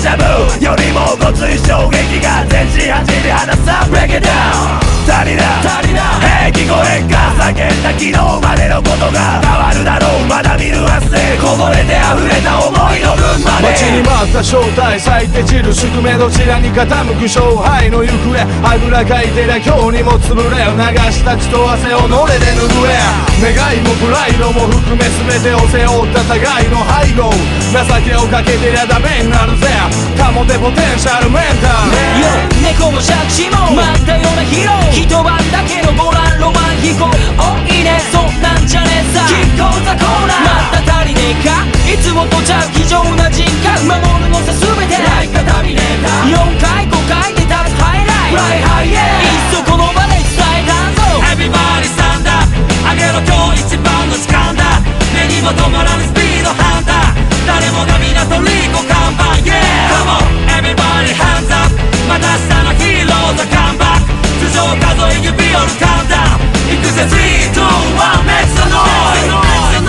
ジャブよりもごつい衝撃が全身走り放つさ Break it down 足りな聞こえんか叫んだ昨日までのことが変わるだろうまだ見ぬ明日でこぼれて溢れた思いの分まで待ちに待った正体咲いて散る宿命どちらに傾く勝敗の行方あぐらかいてりゃ今日にも潰れ流した血と汗をのれで拭え願いもプライドも含め全てを背負った互いの背後情けをかけてりゃダメになるぜ保てポテンシャルメンタル猫も借子も待ったようなヒーロー一晩だけのボランロマン飛行おいいねそんなんじゃねえさキッコーザコーナーまた足りねえかいつもとちゃう非常な人格守るのさ全てライカタミネーター4回5回で立つハイライトフライハイエーいっそこの場で伝えたんぞ Everybody stand up あげろ今日一番の時間だ目にも止まらぬスピードハンター誰もが港リコ看板 Yeah Come on everybody hands up また明日のヒーローズカムバック頭上数え指折るカウンダウンいくぜ3、2、1 Make some noise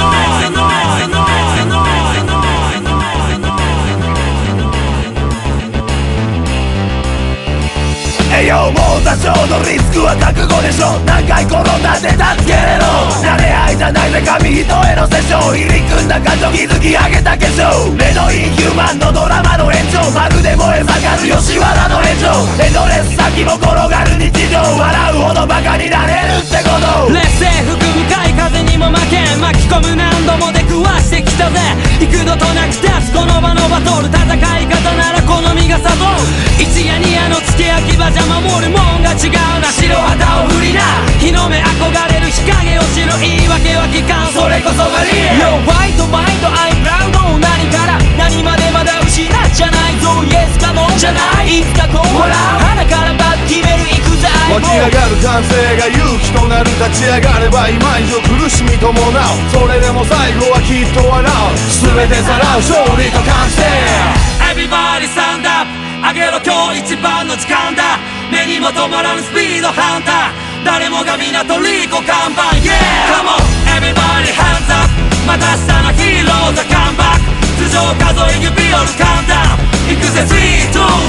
栄養も多少のリスクは覚悟でしょ何回転んだって助けれろ慣れ合いじゃないぜ紙一重のセッション入り組んだ感情築き上げた化粧レドインヒューマンのドラマの延長まるで燃え盛る吉原の炎上エンドレス先も転がる日常笑うほどバカになれるってこと劣勢吹く向かい風にも負けん巻き込む何度も出くわしてきたぜ幾度となく立つこの場のバトル戦い方なら好みがさぞ一夜二夜の付け焼き場じゃ守るもんが違うな白旗を振りな日の目憧れる日陰を知る言い訳は聞かんそれこそがリアル Yo fight fight I'm proud 何から何までまだ失っちゃないぞ Yes か No じゃないいつかこうほら鼻からバッ決めるいくぜ湧き上がる歓声が勇気となる立ち上がれば今以上苦しみ伴うそれでも最後はきっと笑う全てさらう勝利と完成 Everybody stand up あげろ今日一番の時間だ目にも止まらぬスピードハンター誰もが港リコ看板 Yeah Come on everybody hands up また明日のヒーローズカムバック頭上数え指折るカウンダウンいくぜ3、2、1